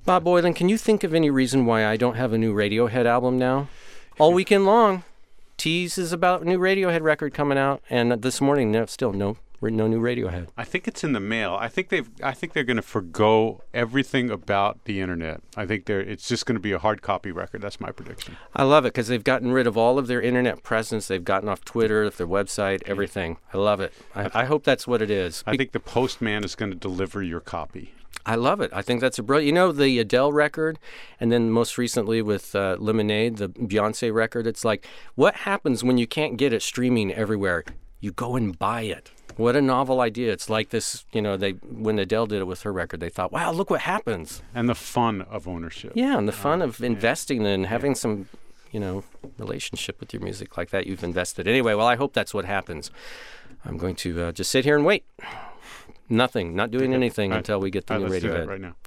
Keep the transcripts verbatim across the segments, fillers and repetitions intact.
Bob Boilen, can you think of any reason why I don't have a new Radiohead album now? All weekend long, Tease is about a new Radiohead record coming out, and this morning, no, still no no new Radiohead. I think it's in the mail. I think they've. I think they're going to forgo everything about the internet. I think they're. It's just going to be a hard copy record. That's my prediction. I love it because they've gotten rid of all of their internet presence. They've gotten off Twitter, their website, everything. I love it. I, I hope that's what it is. I think the postman is going to deliver your copy. I love it. I think that's a brilliant. You know, the Adele record, and then most recently with uh, Lemonade, the Beyonce record. It's like, what happens when you can't get it streaming everywhere? You go and buy it. What a novel idea. It's like this, you know, they when Adele did it with her record, they thought, wow, look what happens. And the fun of ownership. Yeah, and the fun uh, of investing yeah. and having yeah. some, you know, relationship with your music like that you've invested. Anyway, well, I hope that's what happens. I'm going to uh, just sit here and wait. Nothing, not doing okay. anything right. until we get the right, new let's Radiohead. Do that right now.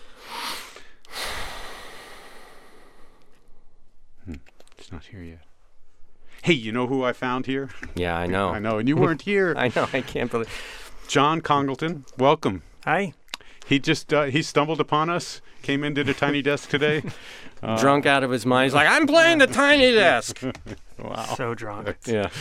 Hmm. It's not here yet. Hey, you know who I found here? Yeah, I know. I know, and you weren't here. I know, I can't believe. John Congleton, welcome. Hi. He just uh, he stumbled upon us, came into the Tiny Desk today. Uh, drunk out of his mind. He's like, I'm playing the Tiny Desk. Wow. So drunk. Yeah.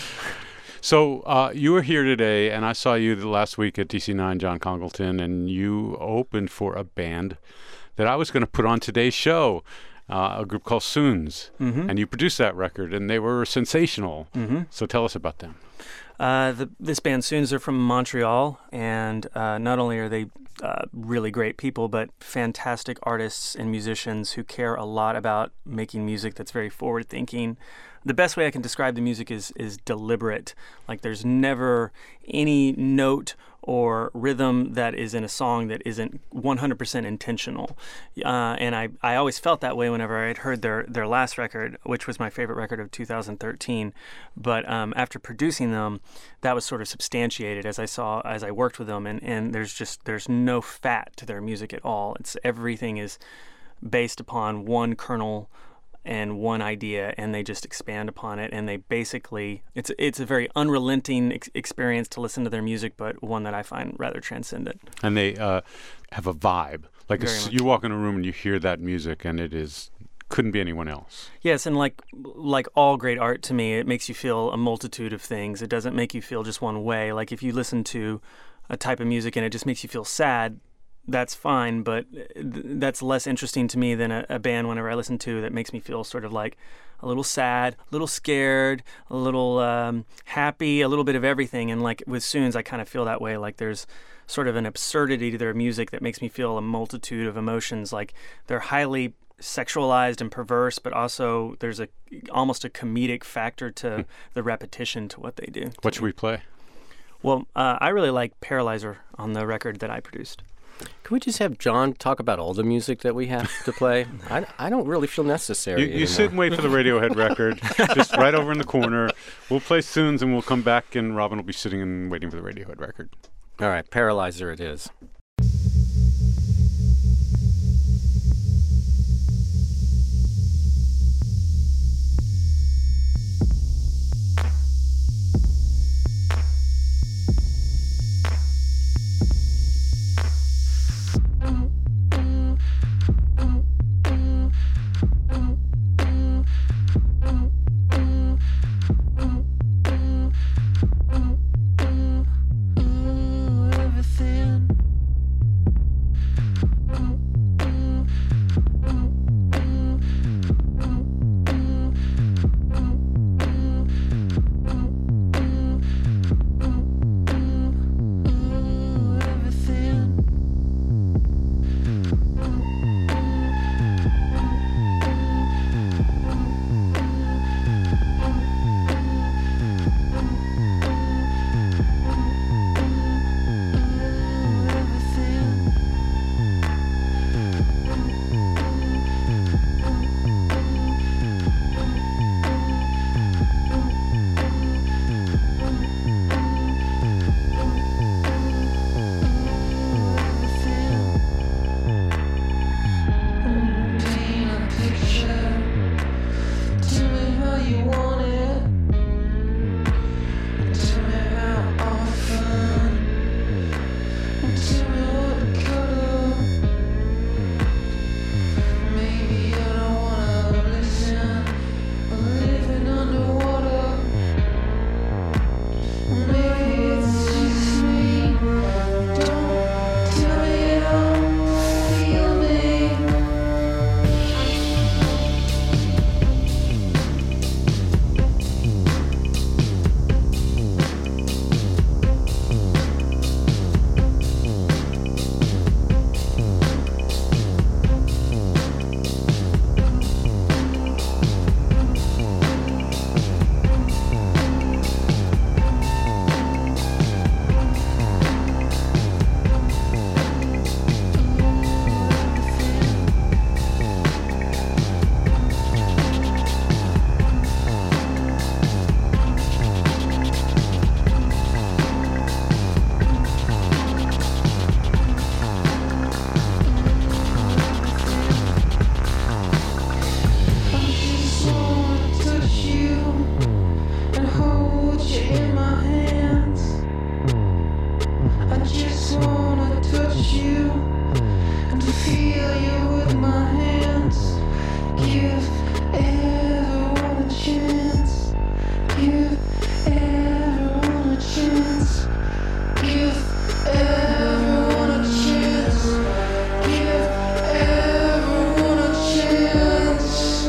So uh, you were here today, and I saw you the last week at D C nine, John Congleton, and you opened for a band that I was going to put on today's show. Uh, a group called Soons, mm-hmm. and you produced that record, and they were sensational. Mm-hmm. So tell us about them. Uh, the, this band Soons are from Montreal, and uh, not only are they uh, really great people, but fantastic artists and musicians who care a lot about making music that's very forward-thinking. The best way I can describe the music is is deliberate. Like there's never any note or rhythm that is in a song that isn't one hundred percent intentional. Uh, and I, I always felt that way whenever I'd heard their, their last record, which was my favorite record of two thousand thirteen. But um, after producing them, that was sort of substantiated as I saw, as I worked with them. And, and there's just, there's no fat to their music at all. It's everything is based upon one kernel and one idea, and they just expand upon it, and they basically it's it's a very unrelenting ex- experience to listen to their music, but one that I find rather transcendent. And they uh, have a vibe. Like a, you walk in a room and you hear that music, and it is couldn't be anyone else. Yes, and like like all great art to me, it makes you feel a multitude of things. It doesn't make you feel just one way. Like if you listen to a type of music and it just makes you feel sad, that's fine, but th- that's less interesting to me than a, a band whenever I listen to that makes me feel sort of like a little sad, a little scared, a little um, happy, a little bit of everything. And like with Soons, I kind of feel that way. Like there's sort of an absurdity to their music that makes me feel a multitude of emotions. Like they're highly sexualized and perverse, but also there's a almost a comedic factor to the repetition to what they do. What should we play? Well, uh, I really like Paralyzer on the record that I produced. Can we just have John talk about all the music that we have to play? I, I don't really feel necessary. You, you sit and wait for the Radiohead record, just right over in the corner. We'll play Soons, and we'll come back, and Robin will be sitting and waiting for the Radiohead record. All right, Paralyzer it is. Everything kill you with my hands. Give everyone a chance. Give everyone a chance. Give everyone a chance. Give everyone a chance.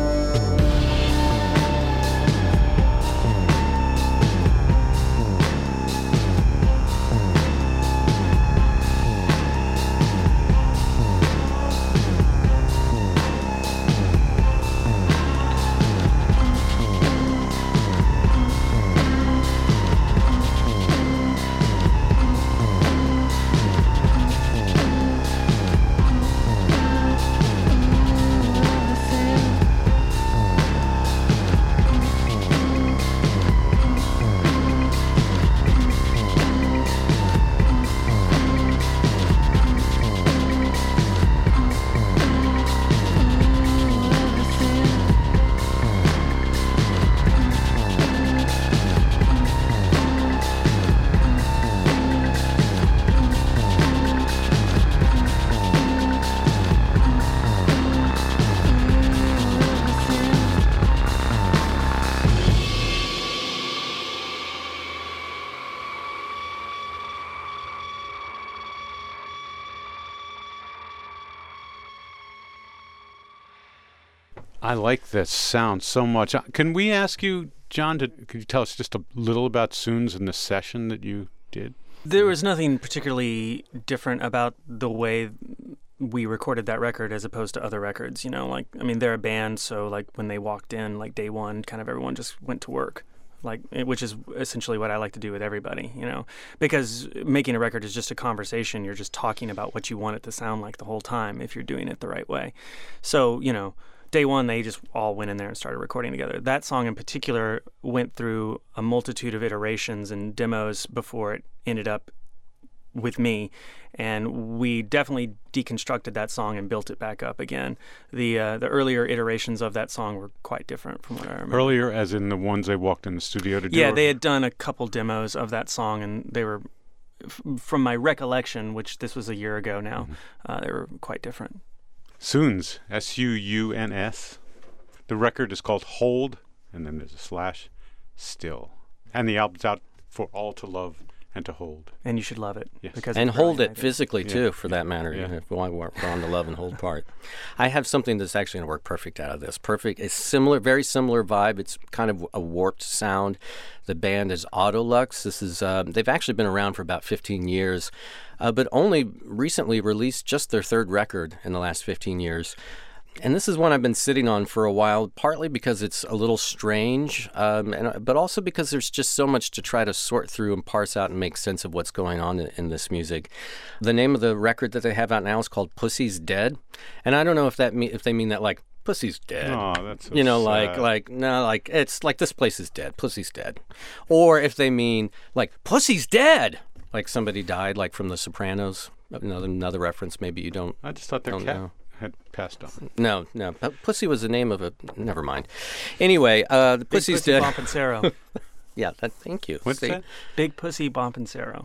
I like this sound so much. Uh, Can we ask you, John, to could you tell us just a little about Soons and the session that you did? There was nothing particularly different about the way we recorded that record as opposed to other records. You know, like, I mean, they're a band, so like when they walked in, like day one, kind of everyone just went to work. Like, eh, which is essentially what I like to do with everybody, you know, because making a record is just a conversation. You're just talking about what you want it to sound like the whole time if you're doing it the right way. So, you know, day one, they just all went in there and started recording together. That song in particular went through a multitude of iterations and demos before it ended up with me, and we definitely deconstructed that song and built it back up again. The uh, the earlier iterations of that song were quite different from what I remember. Earlier, as in the ones they walked in the studio to do? Yeah, or- they had done a couple demos of that song, and they were, f- from my recollection, which this was a year ago now, Mm-hmm. uh, they were quite different. Soons, S U U N S. The record is called Hold, and then there's a slash, Still. And the album's out for all to love and to hold. And you should love it. Yes. Because And it's hold brilliant, it I think. physically, Yeah. too, for that matter, Yeah. if we're we're on the love and hold part. I have something that's actually going to work perfect out of this. Perfect. It's similar, very similar vibe. It's kind of a warped sound. The band is Autolux. This is, uh, they've actually been around for about fifteen years, uh, but only recently released just their third record in the last fifteen years. And this is one I've been sitting on for a while, partly because it's a little strange, um, and, but also because there's just so much to try to sort through and parse out and make sense of what's going on in, in this music. The name of the record that they have out now is called Pussy's Dead, and I don't know if that me- if they mean that like Pussy's dead. Oh, that's so you know, sad. like like no, like it's like this place is dead. Pussy's dead, or if they mean like Pussy's dead, like somebody died, like from The Sopranos. Another another reference. Maybe you don't. I just thought their Don't cat know. had passed on. No, no. P- Pussy was the name of a. Never mind. Anyway, uh, the Big Pussy's Pussy dead. Bompancero. Yeah, that, thank you. What's See, that? Big Pussy Bompancero.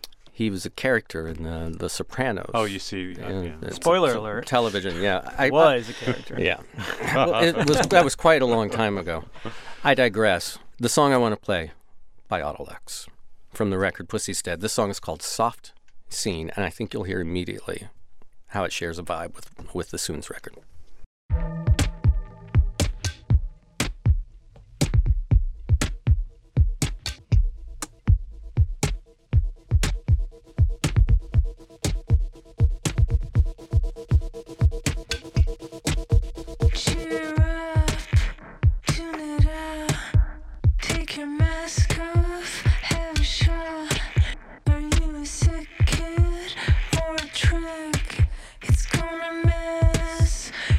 He was a character in the, the Sopranos. Oh, you see. Uh, Yeah, yeah. it's- Spoiler it's alert. Television, yeah. I, Was a character. I- yeah. Well, it was, that was quite a long time ago. I digress. The song I want to play by Autolux from the record Pussy's Dead. This song is called Soft Scene, and I think you'll hear immediately how it shares a vibe with, with the Soons record. Cheer up, tune it out, take your mask off, have a shot. Are you a sick kid or a trick? It's gonna mess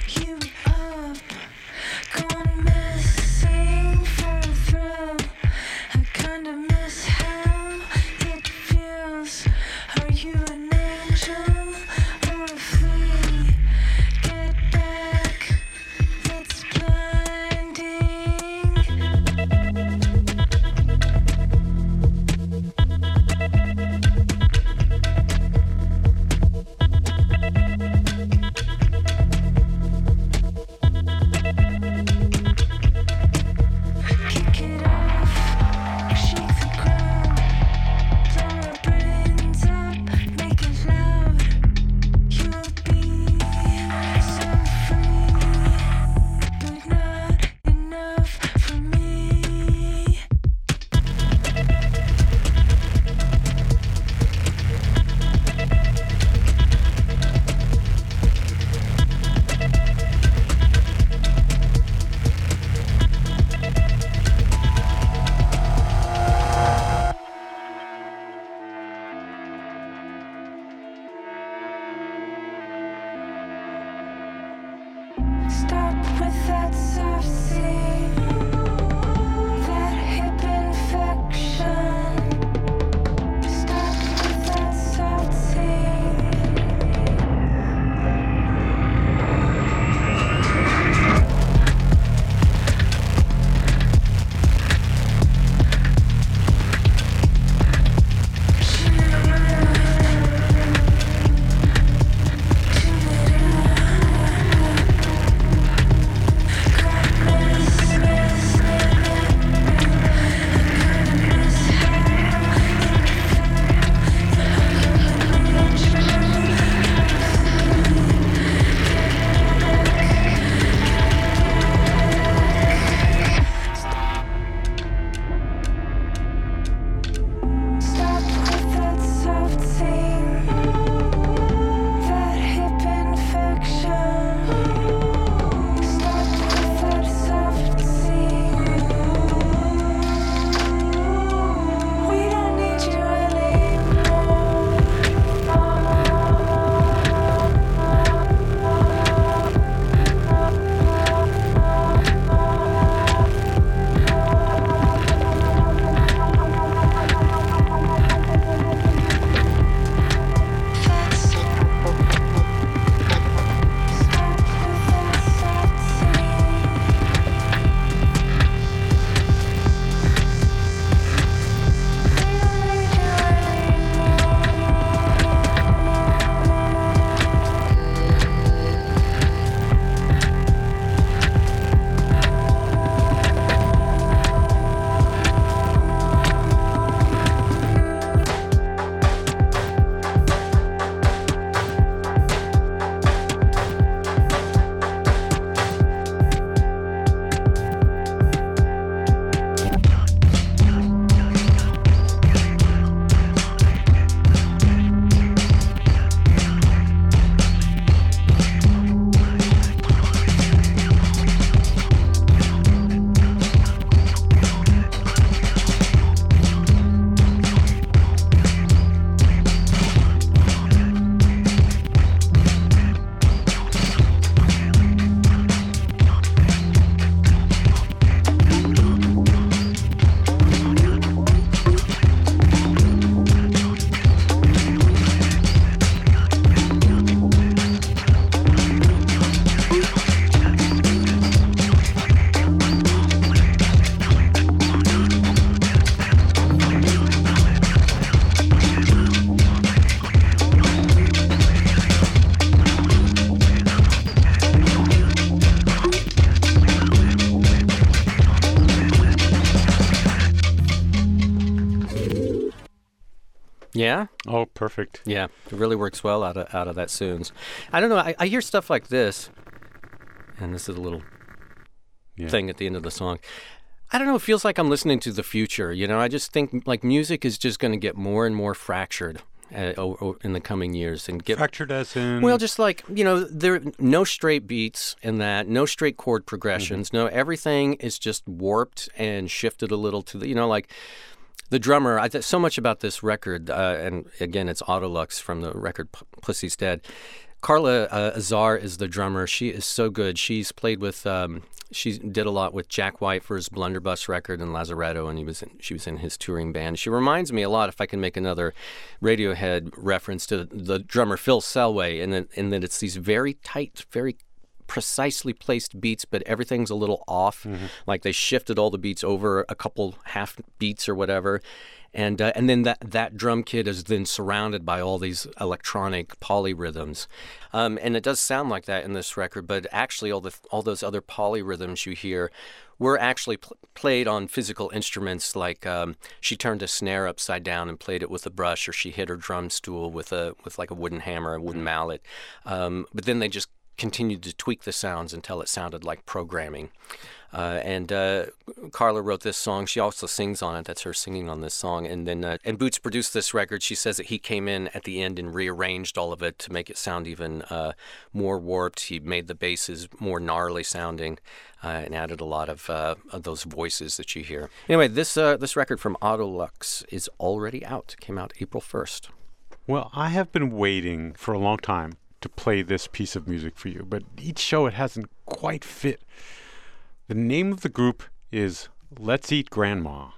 Yeah? Oh, perfect. Yeah, it really works well out of out of that Soons. I don't know. I, I hear stuff like this, and this is a little Yeah. thing at the end of the song. I don't know. It feels like I'm listening to the future. You know, I just think like music is just going to get more and more fractured uh, o- o- in the coming years and get Fractured as in... well, just like you know, there no straight beats in that, no straight chord progressions. No, everything is just warped and shifted a little to the you know like. The drummer, I th- so much about this record, uh, and again, it's Autolux from the record P- Pussy's Dead. Carla uh, Azar is the drummer. She is so good. She's played with, um, she did a lot with Jack White for his Blunderbuss record and Lazaretto, and he was in, she was in his touring band. She reminds me a lot, if I can make another Radiohead reference, to the drummer Phil Selway, and that, and that it's these very tight, very precisely placed beats, but everything's a little off. Mm-hmm. Like they shifted all the beats over a couple half beats or whatever. And uh, and then that, that drum kit is then surrounded by all these electronic polyrhythms. Um, and it does sound like that in this record, but actually all the all those other polyrhythms you hear were actually pl- played on physical instruments, like um, she turned a snare upside down and played it with a brush, or she hit her drum stool with a with like a wooden hammer, a wooden mallet. Um, but then they just continued to tweak the sounds until it sounded like programming. Uh, and uh, Carla wrote this song. She also sings on it. That's her singing on this song. And then uh, and Boots produced this record. She says that he came in at the end and rearranged all of it to make it sound even uh, more warped. He made the basses more gnarly sounding uh, and added a lot of, uh, of those voices that you hear. Anyway, this uh, this record from Autolux is already out. It came out April first. Well, I have been waiting for a long time to play this piece of music for you, but each show it hasn't quite fit. The name of the group is Let's Eat Grandma.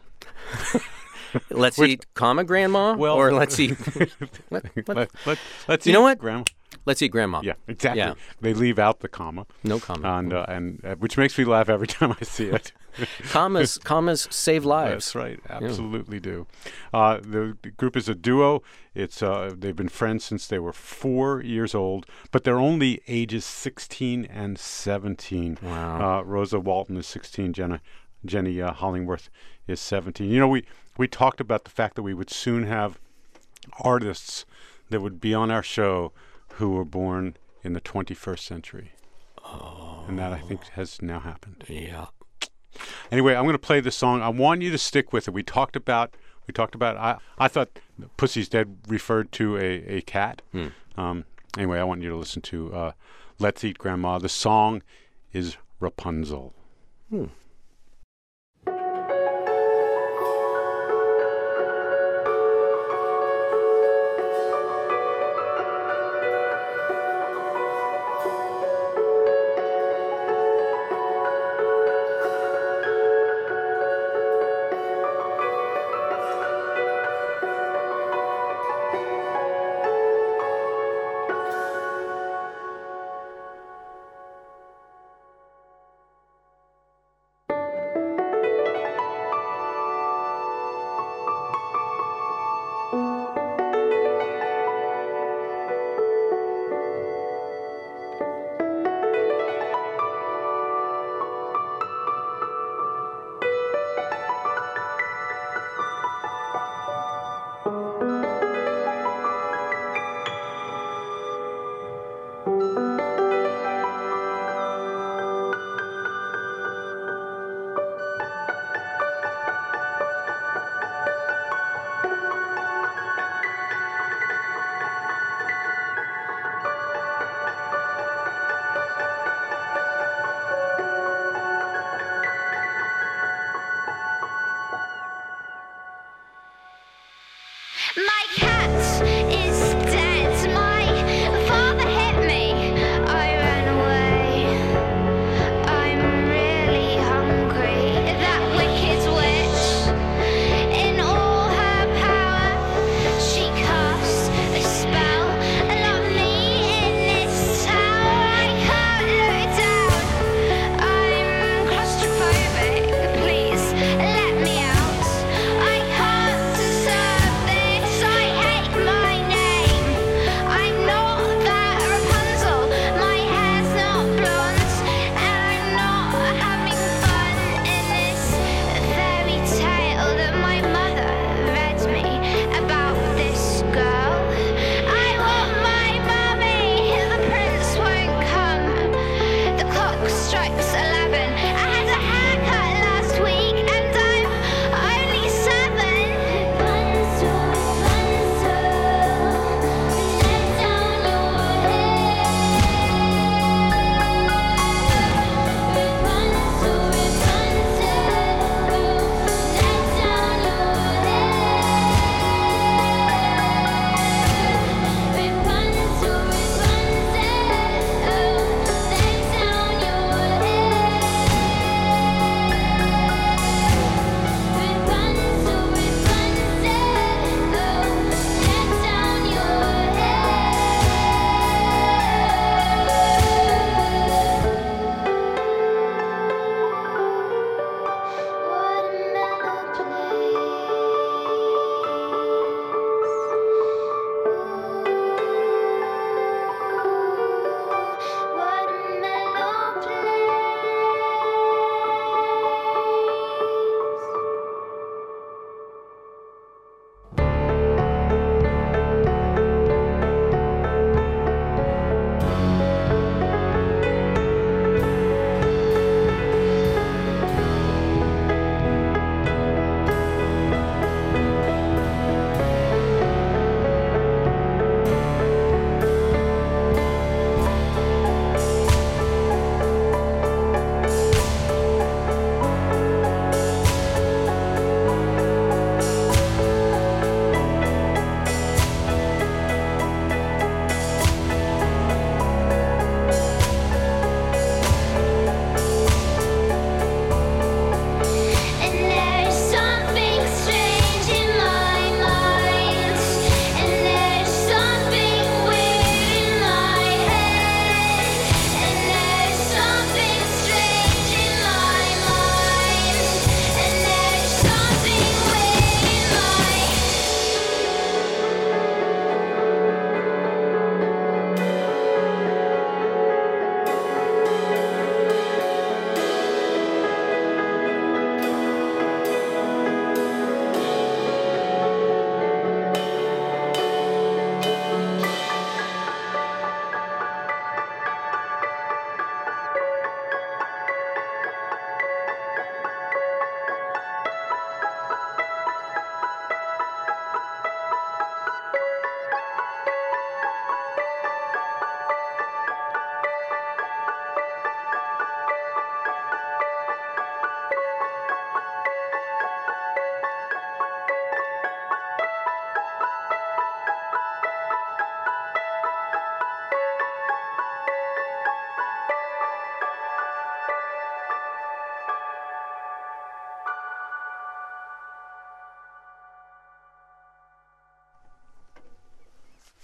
Let's Which, eat comma grandma, well, or let's eat. what, what? Let, let, let's you eat know what? Grandma. Let's eat grandma. Yeah, exactly. Yeah. They leave out the comma. No comma. And uh, and uh, which makes me laugh every time I see it. commas commas save lives. That's right. Absolutely yeah. do. Uh, the, the group is a duo. It's uh, they've been friends since they were four years old, but they're only ages sixteen and seventeen. Wow. Uh, Rosa Walton is sixteen. Jenna Jenny uh, Hollingworth is seventeen. You know, we we talked about the fact that we would soon have artists that would be on our show who were born in the twenty-first century. Oh. And that, I think, has now happened. Yeah. Anyway, I'm going to play this song. I want you to stick with it. We talked about, we talked about, I, I thought Pussy's Dead referred to a, a cat. Hmm. Um, anyway, I want you to listen to uh, Let's Eat Grandma. The song is Rapunzel. Hmm.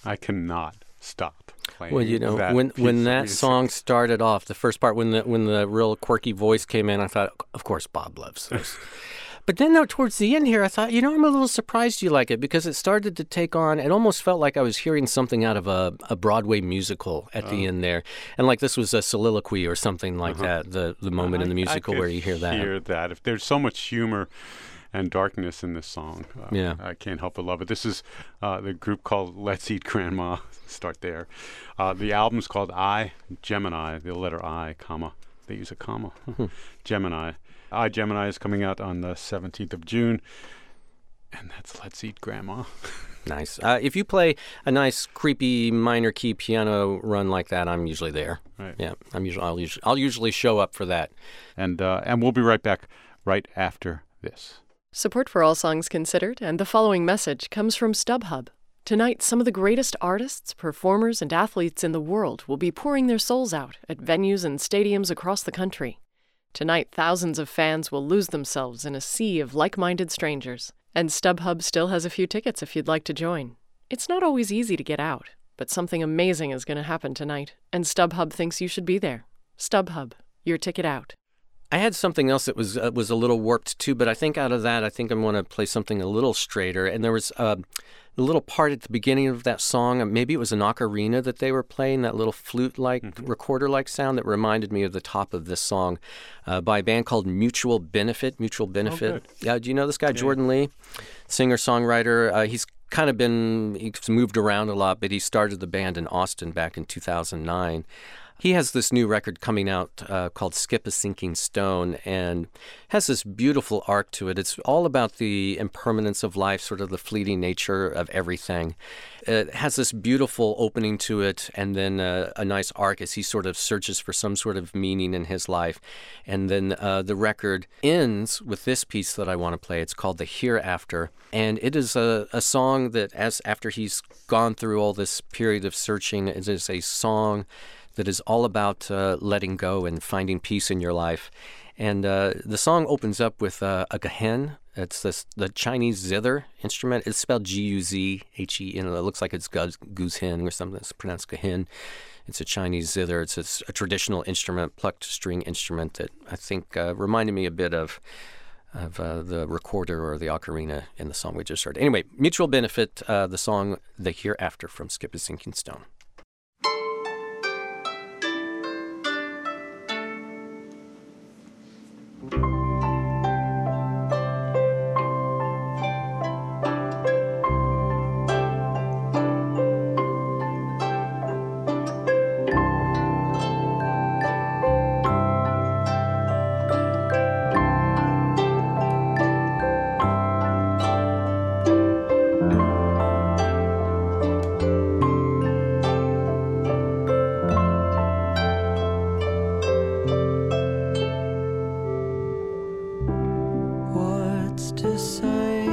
I cannot stop playing. Well, you know, that when piece when of that music. song started off, the first part, when the when the real quirky voice came in, I thought, of course, Bob loves this. But then, though, towards the end here, I thought, you know, I'm a little surprised you like it because it started to take on. It almost felt like I was hearing something out of a, a Broadway musical at the end there, and like this was a soliloquy or something like Uh-huh. that. The the moment in the I- I musical could where you hear that. Hear that. If there's so much humor and darkness in this song, uh, Yeah. I can't help but love it. This is uh, the group called Let's Eat Grandma. Start there. Uh, the album's called I, Gemini, the letter I, comma. They use a comma. Gemini. I, Gemini is coming out on the seventeenth of June. And that's Let's Eat Grandma. Nice. Uh, if you play a nice, creepy minor key piano run like that, I'm usually there. Right. Yeah, I'm usually I'll usually I'll usually show up for that. And uh, and we'll be right back right after this. Support for All Songs Considered and the following message comes from StubHub. Tonight, some of the greatest artists, performers, and athletes in the world will be pouring their souls out at venues and stadiums across the country. Tonight, thousands of fans will lose themselves in a sea of like-minded strangers. And StubHub still has a few tickets if you'd like to join. It's not always easy to get out, but something amazing is going to happen tonight, and StubHub thinks you should be there. StubHub, your ticket out. I had something else that was uh, was a little warped too, but I think out of that, I think I'm going to play something a little straighter. And there was uh, a little part at the beginning of that song. uh, Maybe it was an ocarina that they were playing, that little flute-like, Mm-hmm. recorder-like sound that reminded me of the top of this song uh, by a band called Mutual Benefit. Mutual Benefit. Uh, do you know this guy, Jordan Lee? Singer-songwriter. Uh, he's kind of been, he's moved around a lot, but he started the band in Austin back in two thousand nine. He has this new record coming out uh, called Skip a Sinking Stone, and has this beautiful arc to it. It's all about the impermanence of life, sort of the fleeting nature of everything. It has this beautiful opening to it, and then uh, a nice arc as he sort of searches for some sort of meaning in his life. And then uh, the record ends with this piece that I want to play. It's called The Hereafter, and it is a, a song that, as after he's gone through all this period of searching, it is a song that is all about uh, letting go and finding peace in your life. And uh, the song opens up with uh, a gahen. It's this, the Chinese zither instrument. It's spelled G U Z H E N. It looks like it's guz, guzhen or something. It's pronounced gahen. It's a Chinese zither. It's a, a traditional instrument, plucked string instrument that I think uh, reminded me a bit of of uh, the recorder or the ocarina in the song we just heard. Anyway, Mutual Benefit, uh, the song The Hereafter from Skip a Sinking Stone. What's to say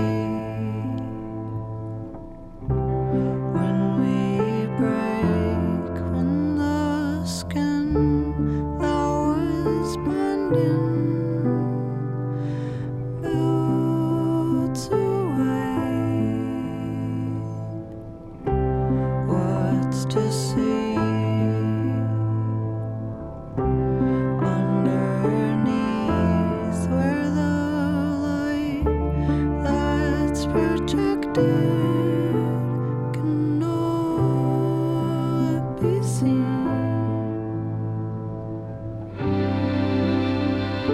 when we break, when the skin that was bending melts away? What's to see underneath where the light that's projected cannot be seen?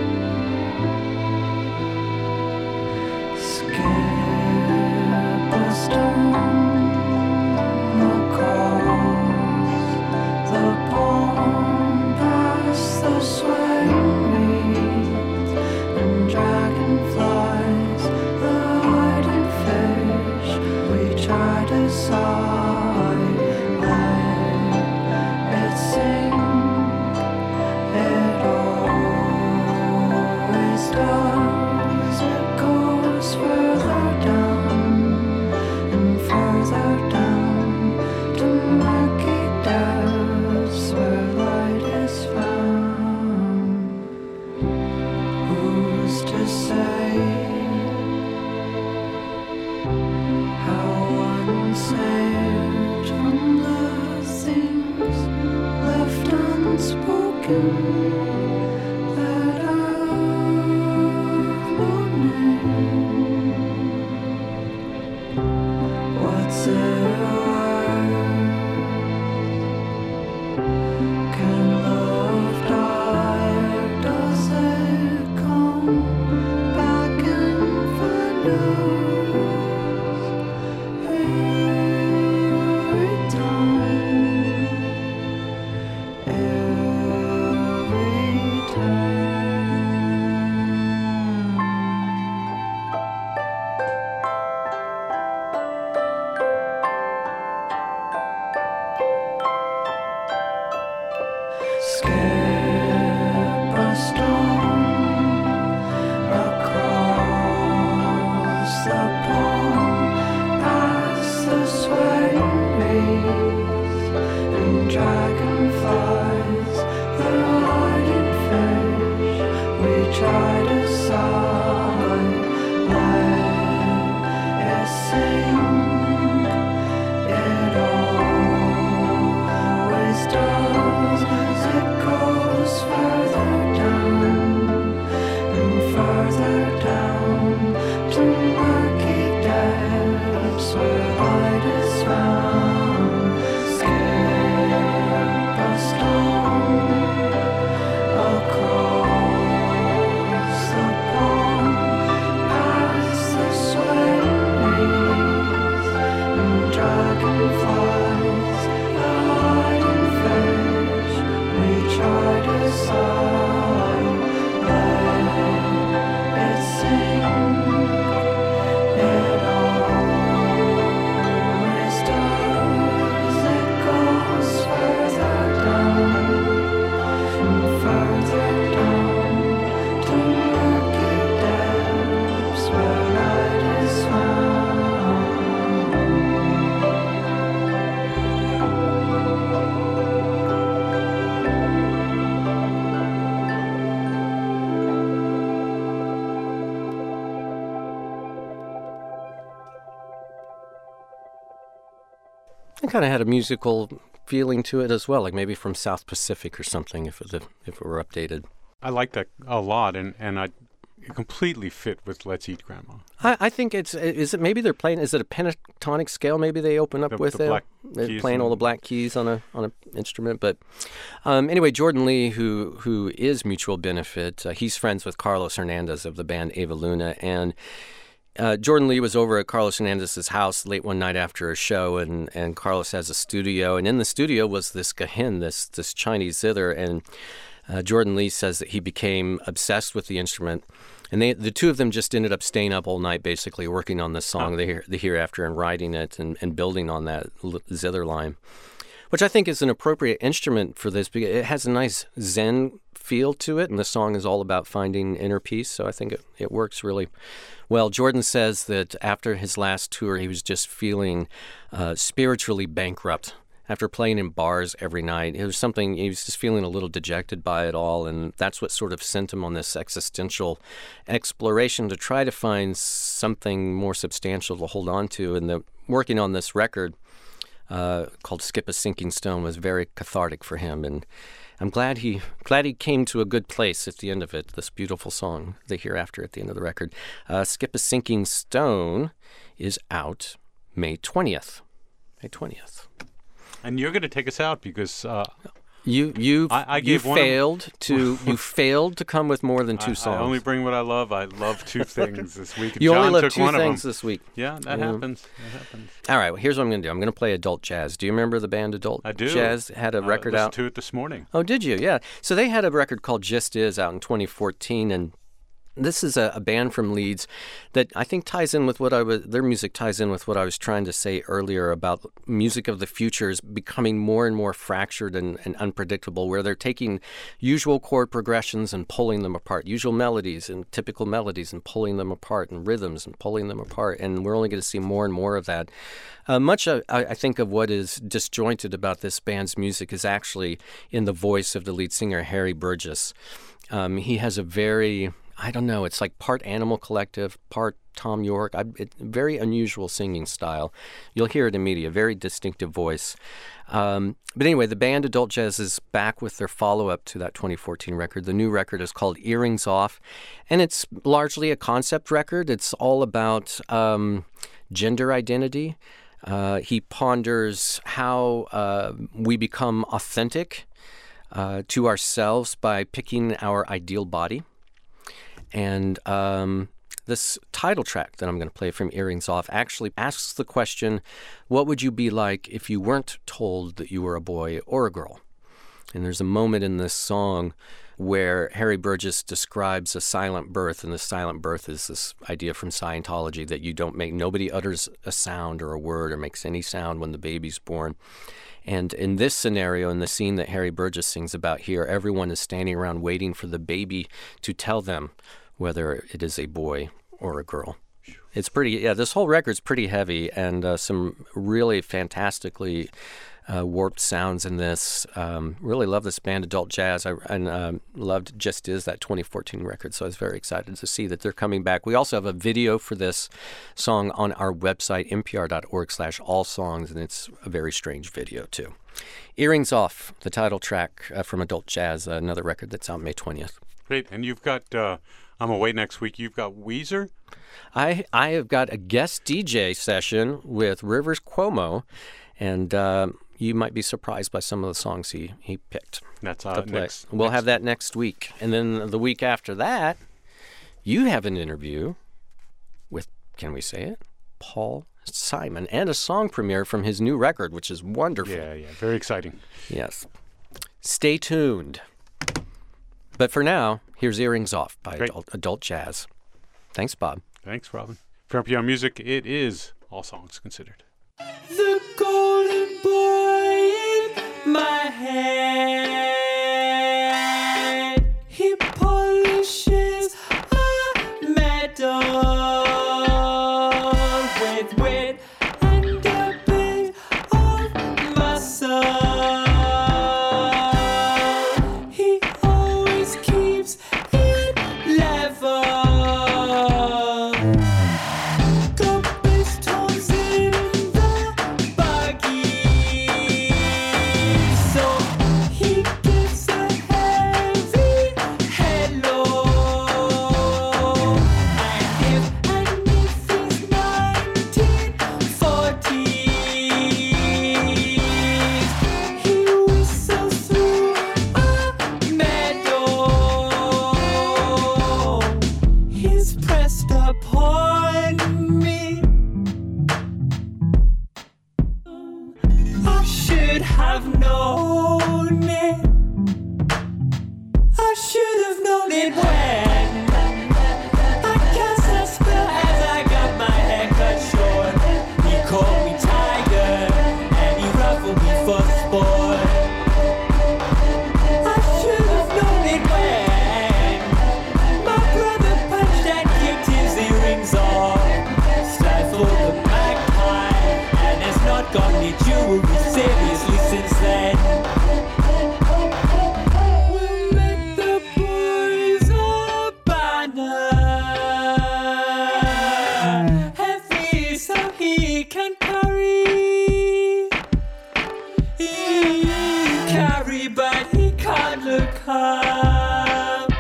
It kind of had a musical feeling to it as well, like maybe from South Pacific or something, if it, if it were updated. I like that a lot, and, and I it completely fit with Let's Eat Grandma. I, I think it's, is it maybe they're playing, is it a pentatonic scale maybe they open up The- with the it? black They're keys playing all and- the black keys on a on an instrument. But um, anyway, Jordan Lee, who who is Mutual Benefit, uh, he's friends with Carlos Hernandez of the band Eva Luna, and Uh, Jordan Lee was over at Carlos Hernandez's house late one night after a show, and, and Carlos has a studio, and in the studio was this gahin, this this Chinese zither, and uh, Jordan Lee says that he became obsessed with the instrument, and they the two of them just ended up staying up all night, basically working on this song, the, Here- the Hereafter, and writing it and, and building on that l- zither line, which I think is an appropriate instrument for this because it has a nice Zen feel to it, and the song is all about finding inner peace, so I think it, it works really well. Jordan says that after his last tour, he was just feeling uh, spiritually bankrupt. After playing in bars every night, it was something, he was just feeling a little dejected by it all, and that's what sort of sent him on this existential exploration to try to find something more substantial to hold on to, and the, working on this record uh, called Skip a Sinking Stone was very cathartic for him, and I'm glad he glad he came to a good place at the end of it, this beautiful song, The Hereafter, at the end of the record. Uh, Skip a Sinking Stone is out May twentieth. May twentieth. And you're going to take us out because uh, You you I- I you gave one of- failed to you failed to come with more than two I, songs. I only bring what I love. I love two things this week. and you John only love took two one things of them. this week. Yeah, that Yeah. happens. That happens. All right, well, here's what I'm going to do. I'm going to play adult jazz. Do you remember the band Adult I do. Jazz? Had a I record listened out. to it this morning. Oh, did you? Yeah. So they had a record called Just Is out in twenty fourteen, and this is a, a band from Leeds that I think ties in with what I was, their music ties in with what I was trying to say earlier about music of the future is becoming more and more fractured and, and unpredictable, where they're taking usual chord progressions and pulling them apart, usual melodies and typical melodies and pulling them apart, and rhythms and pulling them apart. And we're only going to see more and more of that. Uh, much, I, I think, of what is disjointed about this band's music is actually in the voice of the lead singer, Harry Burgess. Um, he has a very... I don't know. It's like part Animal Collective, part Tom York. I, it, very unusual singing style. You'll hear it immediately. A very distinctive voice. Um, but anyway, the band Adult Jazz is back with their follow-up to that twenty fourteen record. The new record is called Earrings Off, and it's largely a concept record. It's all about um, gender identity. Uh, he ponders how uh, we become authentic uh, to ourselves by picking our ideal body. And um, this title track that I'm going to play from Earrings Off actually asks the question, what would you be like if you weren't told that you were a boy or a girl? And there's a moment in this song where Harry Burgess describes a silent birth, and the silent birth is this idea from Scientology that you don't make, nobody utters a sound or a word or makes any sound when the baby's born. And in this scenario, in the scene that Harry Burgess sings about here, everyone is standing around waiting for the baby to tell them whether it is a boy or a girl. It's pretty, yeah, this whole record's pretty heavy, and uh, some really fantastically uh, warped sounds in this. Um, really love this band, Adult Jazz, I, and um, loved Just Is, that twenty fourteen record, so I was very excited to see that they're coming back. We also have a video for this song on our website, npr.org slash all songs, and it's a very strange video, too. Earrings Off, the title track uh, from Adult Jazz, uh, another record that's out May twentieth. Great, and you've got... Uh I'm away next week. You've got Weezer? I I have got a guest D J session with Rivers Cuomo, and uh, you might be surprised by some of the songs he, he picked. That's uh, to play. next. We'll next. have that next week. And then the week after that, you have an interview with, can we say it? Paul Simon, and a song premiere from his new record, which is wonderful. Yeah, yeah, very exciting. Yes. Stay tuned. But for now, here's Earrings Off by Adult, Adult Jazz. Thanks, Bob. Thanks, Robin. For N P R Music, it is All Songs Considered. The golden boy in my head, he polishes a metal with wit and a bit of muscle. He always keeps it level. Got his toes in the buggy, so he gives a heavy hello. And if and if it's nineteen forties, he whistles through a meadow. He's pressed upon me. I should have known it. I should have known it when. I guess I spell as I got my hair cut short. He called me tiger and he ruffled me for sport. I should have known it when my brother punched and kicked his earrings off. Stifled the magpie and has not gotten any jewelry seriously since then. We'll make the boys a banner, heavy so he can carry. He carry, but he can't look up.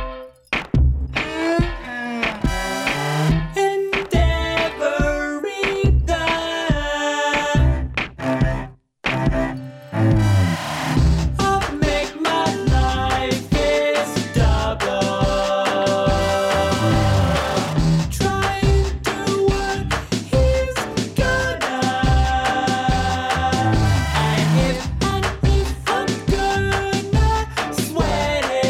Endeavoring that I'll make my life is double. Trying to work he's gonna. And if and if I'm gonna sweat it,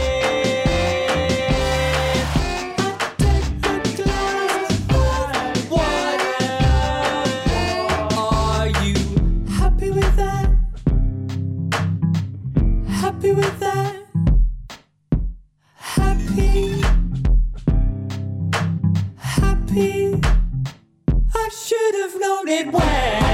I take a glass of water. Are you happy with that? Happy with that? Happy? Happy? I should have known it when.